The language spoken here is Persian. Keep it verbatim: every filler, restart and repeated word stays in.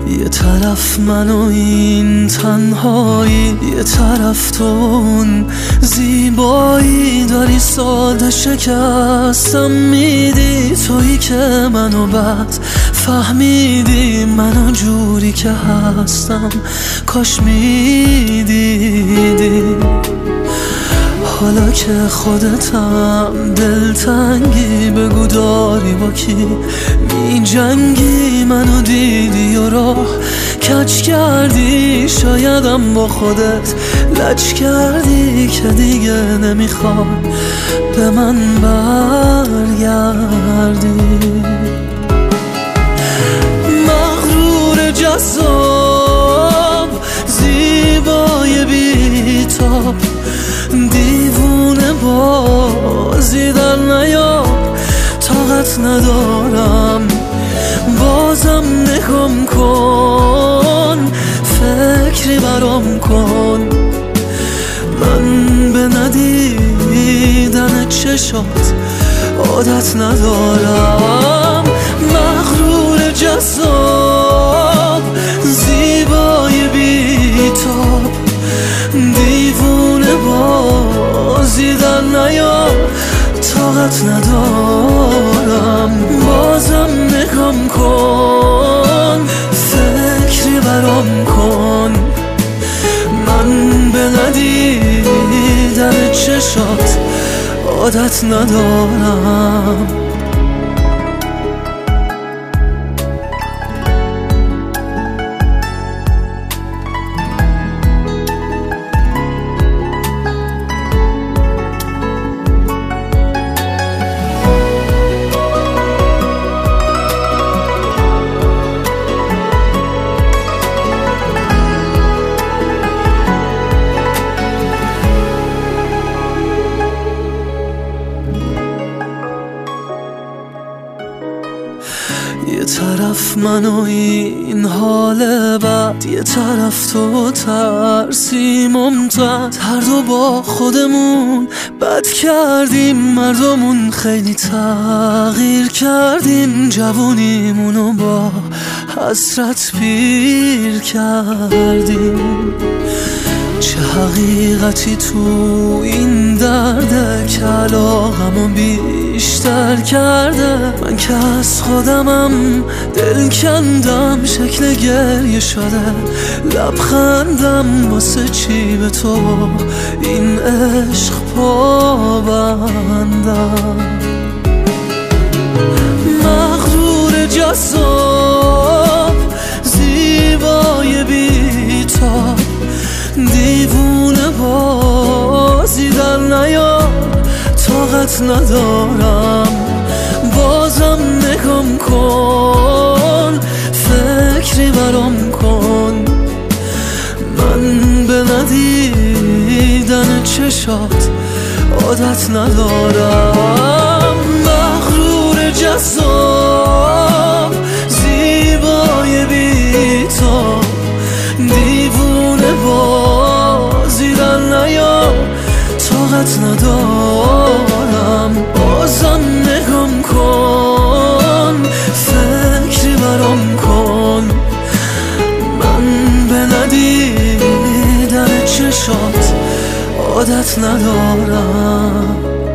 یه طرف من و این تنهایی، یه طرف تو اون زیبایی. داری ساده شکستم میدی، تویی که منو بد فهمیدی. منو جوری که هستم کاش میدیدی. حالا که خودتم دلتنگی، بگو داری با کی می جنگی. منو دیدی و راه کج کردی، شایدم با خودت لج کردی که دیگه نمیخوای به من برگردی. مغرور جذاب زیبای بی‌تاب، دیوونه بازی در نیار. طاقت ندارم بازم نگم کن، فکری برام کن. من به ندیدن چشات عادت ندارم. مغرور جذاب زیبای بی‌تاب، دیوونه بازی در نیار. طاقت ندارم بازم نگم کن، فکری برام کن. من به ندیدن چشات عادت ندارم. یه طرف من و این حال بد، یه طرف تو ترسی ممتد. هر دو با خودمون بد کردیم، مردمون خیلی تغییر کردیم. جوونیمونو با حسرت پیر کردیم. چه حقیقتی تو این درده که علاقمو بیشتر کرده. من که از خودمم دل کندم، شکل گریه شده لبخندم. واسه چی به تو این عشق پابندم؟ مغرور جذاب زیبای بی‌تاب، دیوونه بازی در نیار. طاقت ندارم بازم نگم کن، فکری برام کن. من به ندیدن چشات عادت ندارم. مغرور جذاب زیبای بی‌تاب، دیوونه بازی در نیار. طاقت ندارم بازم نگم کن، فکری برام کن. من به ندیدن چشات عادت ندارم.